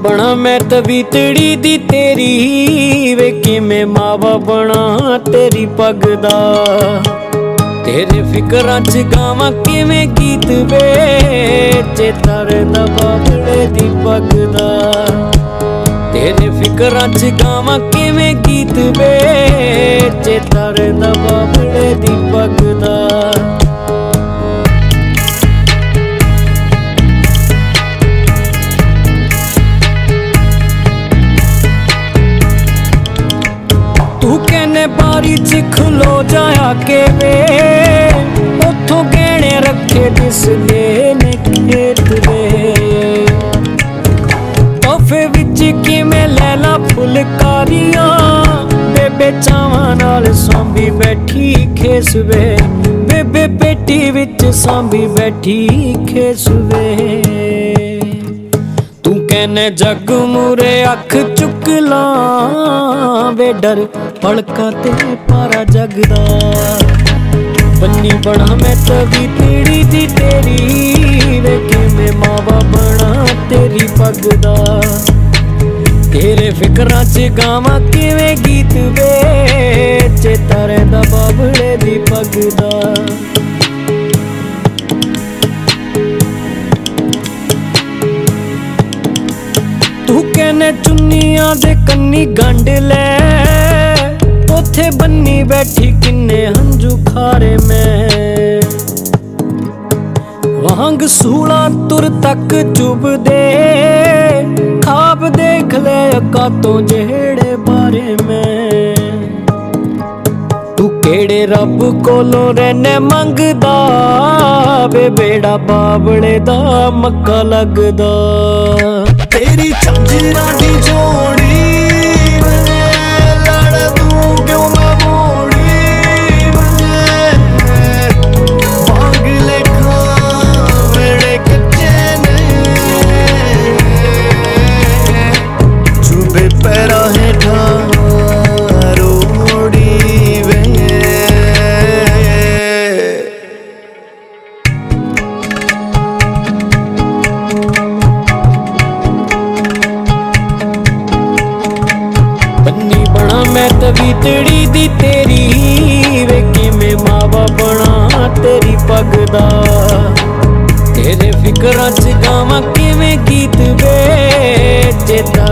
बना मैं तवीतड़ी दी तेरी वे किवें मावा बना तेरी पगदा तेरे फिकरां च गावां किवें गीत वे चेता रहिंदा बाबले दी पगदा तेरे फिकरां च गावां किवें गीत वे चेता रहिंदा बाबले दी पगदा बारी च खलो जाया के वे उथों गहने रखे दिसदे ने खेत वे तोहफे विच किवें लैला फुलकारियां बेबे चावां नाल सांभी बैठी खेस वे बेबे पेटी विच सांभी बैठी खेस वे कहने जग मूरे अख चुक लां वे डर पलका ते पारा जगदा बन्नी बना मैं तवीतड़ी दी तेरी वे किवें मावा बना तेरी पगदा तेरे फिकरां च गावां किवें गीत वे चेता रहिंदा बाबले दी पगदा तू कहने चुन्नियां दे कन्नी गंढ लै उथे बन्नी बैठी किन्ने हंजू खारे मैं वांग सूला तुर तक चुभदे खाब देख ले कातों जेड़े बारे मैं तू केड़े रब कोलों रहने मंगदा वे बेड़ा बाबले दा मक्का लगदा तेरी झंझरा दी जोड़ी लड़ दूं क्यों ना बोड़ी मांग लेखा मेरे कच्चे ने चुभे पैरा हेठा रोड़ी वे बन्नी बना मैं तवीतड़ी दी तेरी वे किवें मावा बना तेरी पगदा तेरे फिकरां च गावां किवें गीत वे चेता